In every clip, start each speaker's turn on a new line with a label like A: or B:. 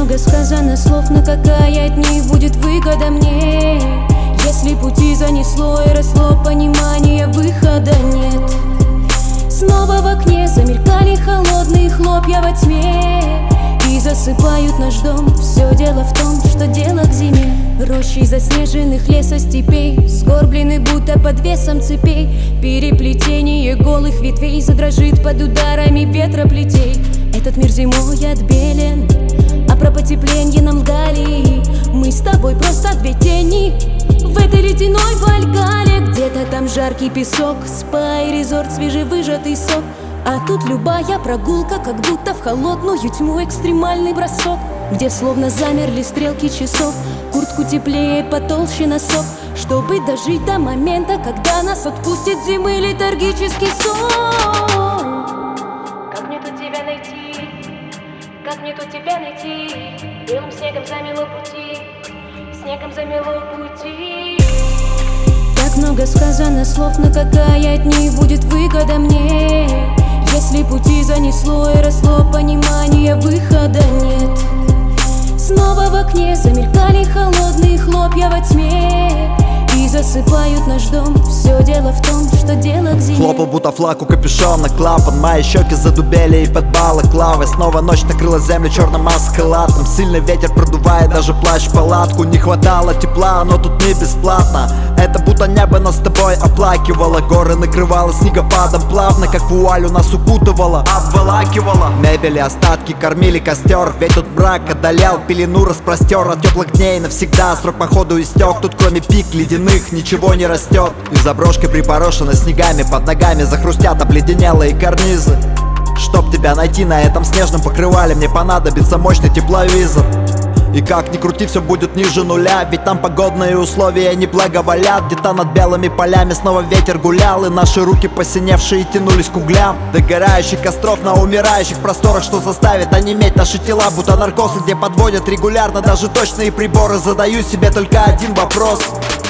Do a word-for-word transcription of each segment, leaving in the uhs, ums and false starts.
A: много сказано слов, но какая от них будет выгода мне, если пути занесло и росло понимание, выхода нет. Снова в окне замелькали холодные хлопья во тьме и засыпают наш дом. Все дело в том, что дело к зиме. Рощи заснеженных лесостепей сгорблены будто под весом цепей. Переплетение голых ветвей задрожит под ударами ветроплетей. Этот мир зимой отбелен, а про потепление нам лгали. Мы с тобой просто две тени в этой ледяной Вальгалле. Где-то там жаркий песок, спа и резорт, свежевыжатый сок. А тут любая прогулка, как будто в холодную тьму экстремальный бросок, где словно замерли стрелки часов. Куртку теплее, потолще носок, чтобы дожить до момента, когда нас отпустит зимы летаргический сон.
B: Как мне тут тебя найти? Как мне тут тебя найти? Белым снегом замело пути, снегом замело пути.
A: Так много сказано слов, но какая от них будет выгода мне, если пути занесло и росло понимание, выхода нет. Снова в окне замелькали холодные хлопья во тьме и засыпают наш дом. Все дело в том, что дело к зиме.
C: Хлопал будто флаг у капюшона клапан, мои щеки задубели и под балаклавой. Снова ночь накрыла землю черным маскалатом. Сильный ветер продувает даже плащ в палатку. Не хватало тепла, но тут не бесплатно. Это будто небо нас с тобой оплакивало. Горы накрывало снегопадом плавно, как вуалью нас укутывало, обволакивало. Мебели остатки кормили костер, ведь тут брак одолел, пелену распростер. От теплых дней навсегда срок походу истек. Тут кроме пик ледяных ничего не растет. И заброшка припорошена снегами, под ногами захрустят обледенелые карнизы. Чтоб тебя найти на этом снежном покрывале, мне понадобится мощный тепловизор. И как ни крути, все будет ниже нуля, ведь там погодные условия не благоволят. Где-то над белыми полями снова ветер гулял, и наши руки посиневшие тянулись к углям догорающих костров на умирающих просторах, что заставит онеметь наши тела, будто наркозы, где подводят регулярно даже точные приборы. Задаю себе только один вопрос: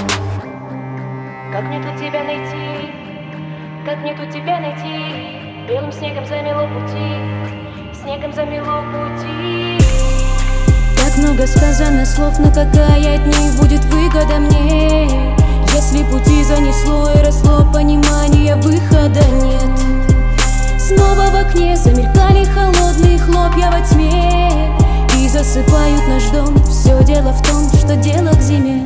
B: как мне тут тебя найти? Как мне тут тебя найти? Белым снегом замело пути, снегом замело пути.
A: Так много сказано слов, но какая от них будет выгода мне, если пути занесло и росло понимание, выхода нет. Снова в окне замелькали холодные хлопья во тьме и засыпают наш дом. Все дело в том, что дело к зиме.